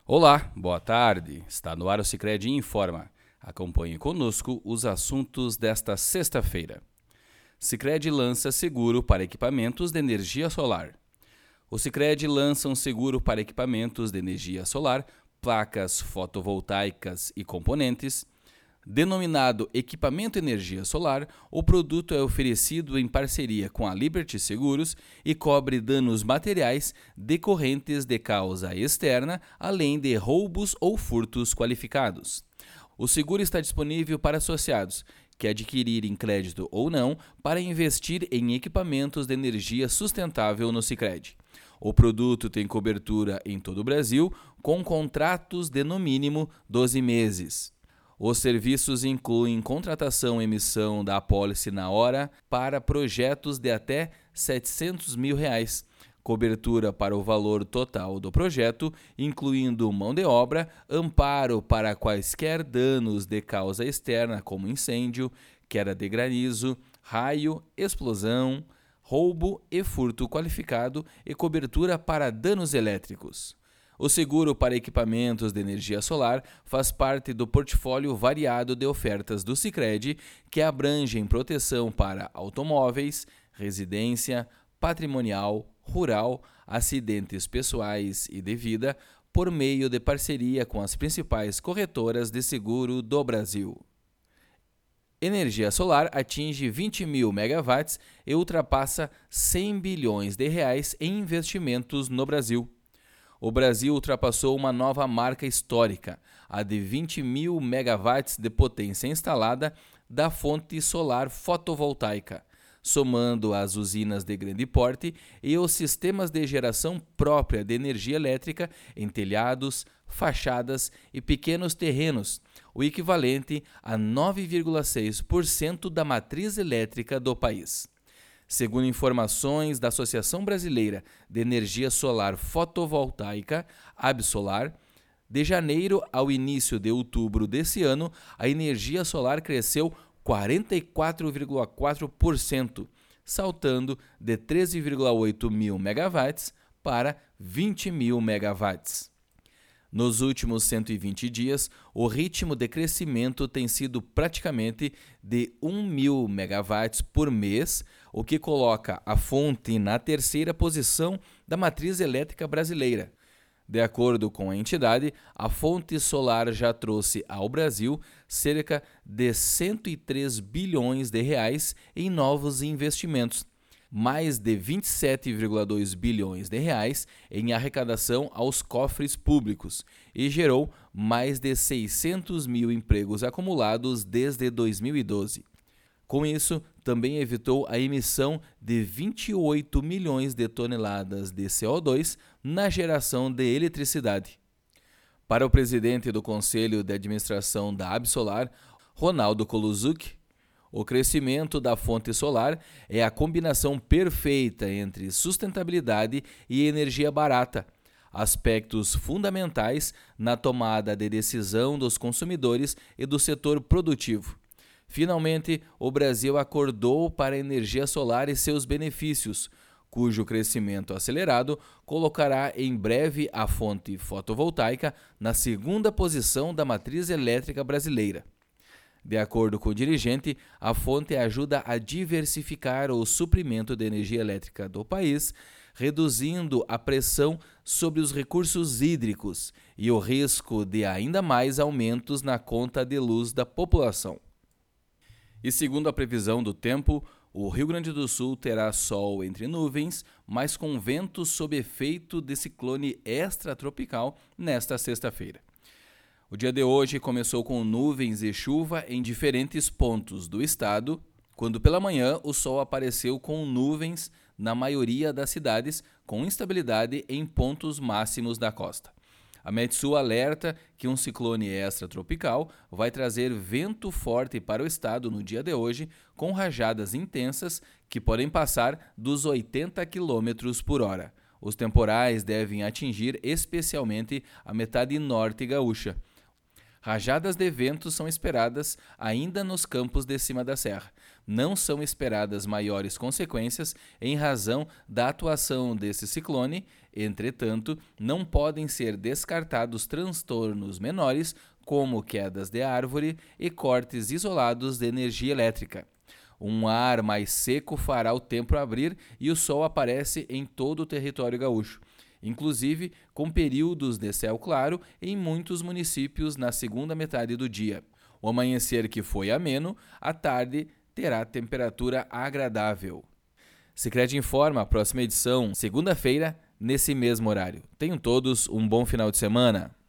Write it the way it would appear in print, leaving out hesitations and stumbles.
Olá, boa tarde. Está no ar o Sicredi Informa. Acompanhe conosco os assuntos desta sexta-feira. Sicredi lança seguro para equipamentos de energia solar. O Sicredi lança um seguro para equipamentos de energia solar, placas fotovoltaicas e componentes. Denominado Equipamento Energia Solar, o produto é oferecido em parceria com a Liberty Seguros e cobre danos materiais decorrentes de causa externa, além de roubos ou furtos qualificados. O seguro está disponível para associados que adquirirem crédito ou não para investir em equipamentos de energia sustentável no Sicredi. O produto tem cobertura em todo o Brasil, com contratos de no mínimo 12 meses. Os serviços incluem contratação e emissão da apólice na hora para projetos de até R$ 700 mil, cobertura para o valor total do projeto, incluindo mão de obra, amparo para quaisquer danos de causa externa como incêndio, queda de granizo, raio, explosão, roubo e furto qualificado e cobertura para danos elétricos. O seguro para equipamentos de energia solar faz parte do portfólio variado de ofertas do Sicredi, que abrangem proteção para automóveis, residência, patrimonial, rural, acidentes pessoais e de vida, por meio de parceria com as principais corretoras de seguro do Brasil. Energia solar atinge 20 mil megawatts e ultrapassa 100 bilhões de reais em investimentos no Brasil. O Brasil ultrapassou uma nova marca histórica, a de 20 mil megawatts de potência instalada da fonte solar fotovoltaica, somando as usinas de grande porte e os sistemas de geração própria de energia elétrica em telhados, fachadas e pequenos terrenos, o equivalente a 9,6% da matriz elétrica do país. Segundo informações da Associação Brasileira de Energia Solar Fotovoltaica, Absolar, de janeiro ao início de outubro desse ano, a energia solar cresceu 44,4%, saltando de 13,8 mil megawatts para 20 mil megawatts. Nos últimos 120 dias, o ritmo de crescimento tem sido praticamente de 1 mil megawatts por mês, o que coloca a fonte na terceira posição da matriz elétrica brasileira. De acordo com a entidade, a fonte solar já trouxe ao Brasil cerca de 103 bilhões de reais em novos investimentos, mais de 27,2 bilhões de reais em arrecadação aos cofres públicos e gerou mais de 600 mil empregos acumulados desde 2012. Com isso, também evitou a emissão de 28 milhões de toneladas de CO2 na geração de eletricidade. Para o presidente do Conselho de Administração da Absolar, Ronaldo Colucci, o crescimento da fonte solar é a combinação perfeita entre sustentabilidade e energia barata, aspectos fundamentais na tomada de decisão dos consumidores e do setor produtivo. Finalmente, o Brasil acordou para a energia solar e seus benefícios, cujo crescimento acelerado colocará em breve a fonte fotovoltaica na segunda posição da matriz elétrica brasileira. De acordo com o dirigente, a fonte ajuda a diversificar o suprimento de energia elétrica do país, reduzindo a pressão sobre os recursos hídricos e o risco de ainda mais aumentos na conta de luz da população. E segundo a previsão do tempo, o Rio Grande do Sul terá sol entre nuvens, mas com vento sob efeito de ciclone extratropical nesta sexta-feira. O dia de hoje começou com nuvens e chuva em diferentes pontos do estado, quando pela manhã o sol apareceu com nuvens na maioria das cidades, com instabilidade em pontos máximos da costa. A Metsul alerta que um ciclone extratropical vai trazer vento forte para o estado no dia de hoje, com rajadas intensas que podem passar dos 80 km por hora. Os temporais devem atingir especialmente a metade norte gaúcha. Rajadas de vento são esperadas ainda nos campos de cima da serra. Não são esperadas maiores consequências em razão da atuação desse ciclone, entretanto, não podem ser descartados transtornos menores, como quedas de árvore e cortes isolados de energia elétrica. Um ar mais seco fará o tempo abrir e o sol aparece em todo o território gaúcho, inclusive com períodos de céu claro em muitos municípios na segunda metade do dia. O amanhecer que foi ameno, à tarde terá temperatura agradável. Sicredi informa a próxima edição, segunda-feira, nesse mesmo horário. Tenham todos um bom final de semana.